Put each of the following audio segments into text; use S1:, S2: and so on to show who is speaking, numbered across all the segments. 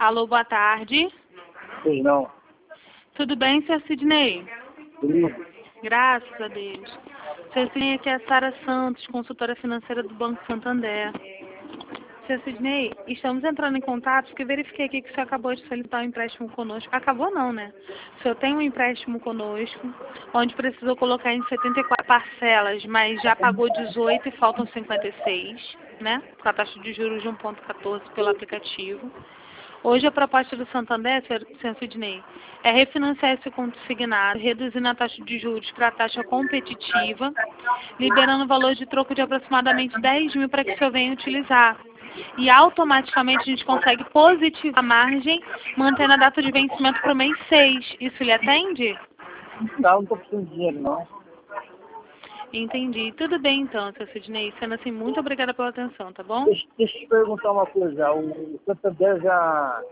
S1: Alô, boa tarde.
S2: Pois não.
S1: Tudo bem, Sr. Sidney?
S2: Tudo.
S1: Graças a Deus. Sr. Sidney, aqui é a Sara Santos, consultora financeira do Banco Santander. Sr. Sidney, estamos entrando em contato porque verifiquei aqui que o senhor acabou de solicitar um empréstimo conosco. Acabou não, né? O senhor tem um empréstimo conosco, onde precisou colocar em 74 parcelas, mas já pagou 18 e faltam 56, né? Com a taxa de juros de 1,14 pelo aplicativo. Hoje a proposta do Santander, Sr. Sidney, é refinanciar esse consignado, reduzindo a taxa de juros para a taxa competitiva, liberando o valor de troco de aproximadamente 10 mil para que o senhor venha utilizar. E automaticamente a gente consegue positivar a margem, mantendo a data de vencimento para o mês 6. Isso lhe atende?
S2: Não estou precisando de dinheiro, não.
S1: Entendi. Tudo bem então, Sr. Sidney. Sendo assim, muito obrigada pela atenção, tá bom?
S2: Deixa eu te perguntar uma coisa. O Santander já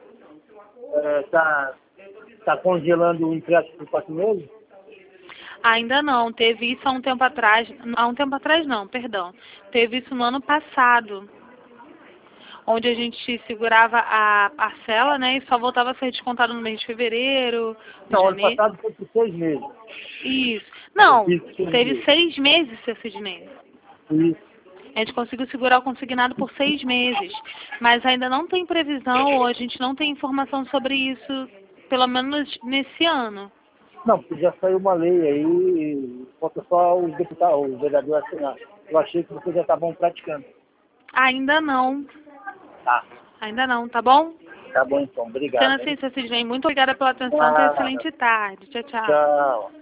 S2: tá congelando o empréstimo por 4 meses?
S1: Ainda não. Teve isso há um tempo atrás. Há um tempo atrás não, perdão. Teve isso no ano passado, onde a gente segurava a parcela, né, e só voltava a ser descontado no mês de fevereiro, de
S2: Não, ano
S1: janeiro.
S2: passado foi por 6 meses.
S1: Isso. Não,
S2: Isso, 6
S1: teve
S2: meses.
S1: 6 meses, Sr. Sidney.
S2: Isso.
S1: A gente conseguiu segurar o consignado por 6 meses, mas ainda não tem previsão, ou a gente não tem informação sobre isso, pelo menos nesse ano.
S2: Não, porque já saiu uma lei aí, falta só o deputado, o vereador assinar. Eu achei que vocês já estavam praticando.
S1: Ainda não.
S2: Tá.
S1: Ainda não, tá bom?
S2: Tá bom então,
S1: Sendo
S2: obrigado.
S1: assim, Sr. Sidney, muito obrigada pela atenção. Tenha
S2: Ah,
S1: excelente tarde. Tchau, tchau.
S2: tchau.